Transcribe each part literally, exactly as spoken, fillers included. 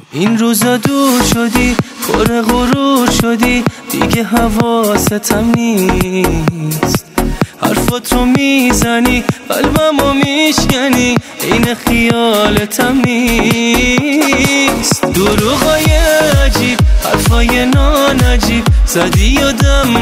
این روزا دور شدی، پر غرور شدی، دیگه حواستم نیست. حرفاتو میزنی، قلبمو میشکنی، این خیالتم نیست. دروغای عجیب، حرفای نانجیب، زدی یادم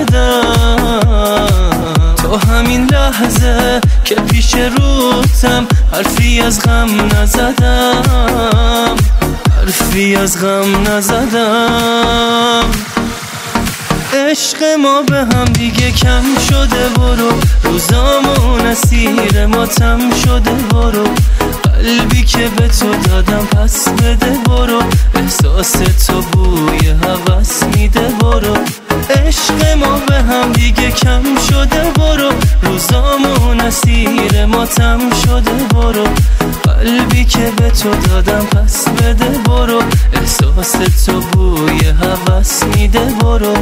نزدم. تو همین لحظه که پیش روتم، حرفی از غم نزدم، حرفی از غم نزدم. عشق ما به هم دیگه کم شده، برو روزامون اسیر ماتم شده. برو قلبی که به تو دادم پس بده، برو احساس تو بوی هوس میده. برو عشق ما به هم دیگه کم شده، برو روزامون اسیر ماتم شده. برو قلبی که به تو دادم پس بده، برو احساس تو بوی هوس میده. برو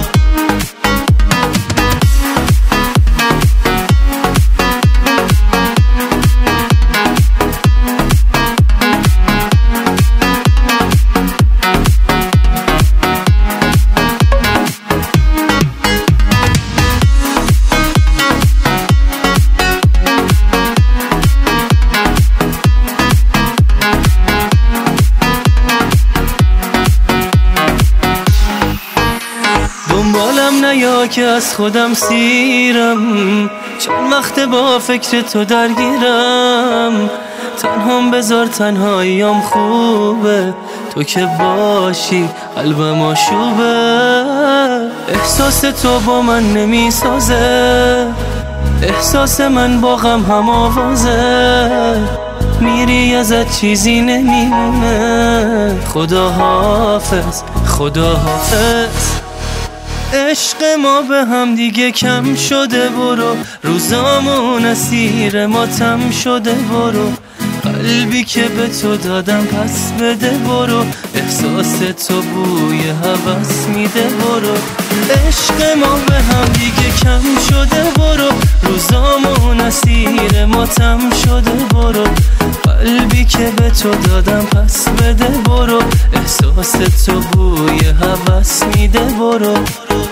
دنبالم نیا که از خودم سیرم، چند وقت با فکر تو درگیرم. تنهام بذار، تنهاییام خوبه، تو که باشی قلبم آشوبه. احساس تو با من نمیسازه، احساس من با غم هم آوازه. میری ازت چیزی نمیمونه، خدا حافظ، خدا حافظ. عشق ما به هم دیگه کم شده، برو روزامون اسیر ماتم شده. برو قلبی که به تو دادم پس بده، برو احساس تو بوی هوس میده. برو عشق ما به هم دیگه کم شده، برو روزامون اسیر ماتم شده. برو قلبی که به تو دادم پس بده، برو احساس تو بوی هوس میده. برو